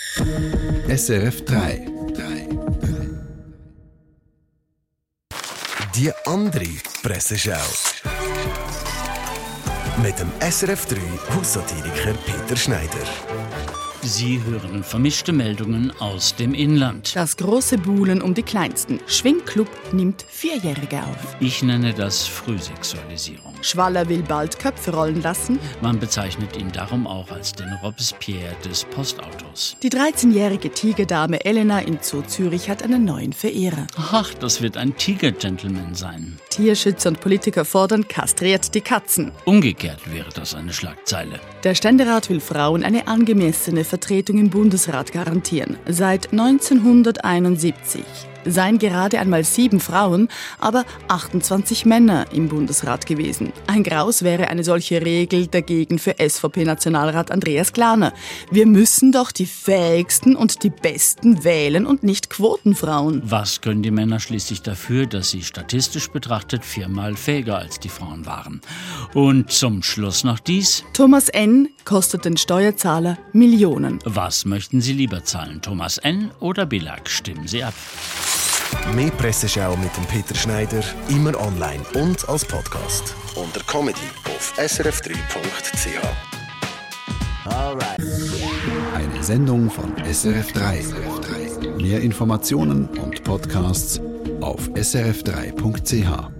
SRF 3. Die andere Presseschau. Mit dem SRF 3 Haussatiriker Peter Schneider. Sie hören vermischte Meldungen aus dem Inland. Das große Buhlen um die Kleinsten. Schwingclub nimmt Vierjährige auf. Ich nenne das Frühsexualisierung. Schwaller will bald Köpfe rollen lassen. Man bezeichnet ihn darum auch als den Robespierre des Postautos. Die 13-jährige Tigerdame Elena in Zoo Zürich hat einen neuen Verehrer. Ach, das wird ein Tiger-Gentleman sein. Tierschützer und Politiker fordern, kastriert die Katzen. Umgekehrt wäre das eine Schlagzeile. Der Ständerat will Frauen eine angemessene Vertretung im Bundesrat garantieren. Seit 1971 seien gerade einmal 7 Frauen, aber 28 Männer im Bundesrat gewesen. Ein Graus wäre eine solche Regel dagegen für SVP-Nationalrat Andreas Glaner. Wir müssen doch die Fähigsten und die Besten wählen und nicht Quotenfrauen. Was können die Männer schließlich dafür, dass sie statistisch betrachtet 4-mal fähiger als die Frauen waren? Und zum Schluss noch dies. Thomas N. kostet den Steuerzahler Millionen. Was möchten Sie lieber zahlen, Thomas N. oder Billag? Stimmen Sie ab. Mehr Presseschau mit dem Peter Schneider, immer online und als Podcast. Unter Comedy auf srf3.ch. Eine Sendung von SRF 3. Mehr Informationen und Podcasts auf srf3.ch.